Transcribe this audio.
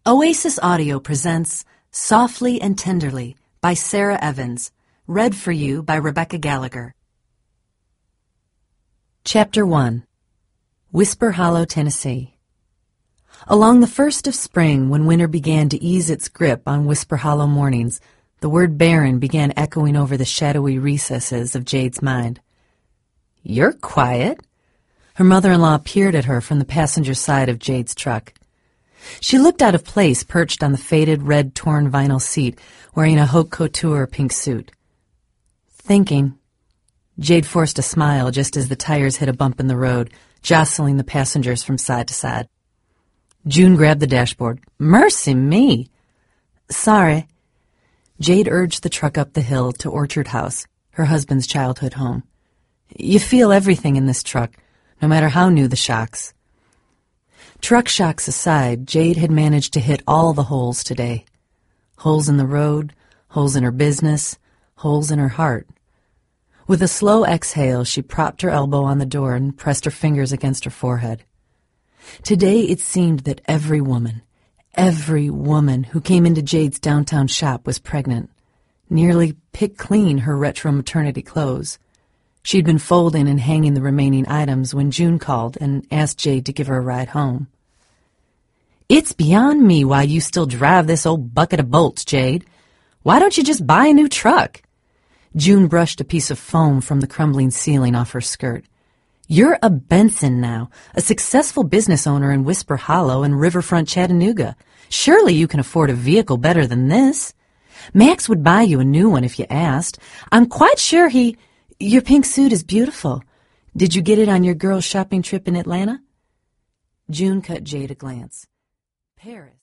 Oasis Audio presents Softly and Tenderly by Sarah Evans, read for you by Rebecca Gallagher. Chapter 1. Whisper Hollow, Tennessee. Along the first of spring, when winter began to ease its grip on Whisper Hollow mornings, the word barren began echoing over the shadowy recesses of Jade's mind. "You're quiet." Her mother-in-law peered at her from the passenger side of Jade's truck. She looked out of place, perched on the faded, red, torn vinyl seat, wearing a haute couture pink suit. Thinking. Jade forced a smile just as the tires hit a bump in the road, jostling the passengers from side to side. June grabbed the dashboard. "Mercy me!" "Sorry." Jade urged the truck up the hill to Orchard House, her husband's childhood home. "You feel everything in this truck, no matter how new the shocks." Truck shocks aside, Jade had managed to hit all the holes today. Holes in the road, holes in her business, holes in her heart. With a slow exhale, she propped her elbow on the door and pressed her fingers against her forehead. Today it seemed that every woman who came into Jade's downtown shop was pregnant, nearly picked clean her retro maternity clothes. She'd been folding and hanging the remaining items when June called and asked Jade to give her a ride home. "It's beyond me why you still drive this old bucket of bolts, Jade. Why don't you just buy a new truck?" June brushed a piece of foam from the crumbling ceiling off her skirt. "You're a Benson now, a successful business owner in Whisper Hollow and Riverfront Chattanooga. Surely you can afford a vehicle better than this. Max would buy you a new one if you asked. I'm quite sure he... Your pink suit is beautiful. Did you get it on your girls' shopping trip in Atlanta?" June cut Jade a glance. Paris.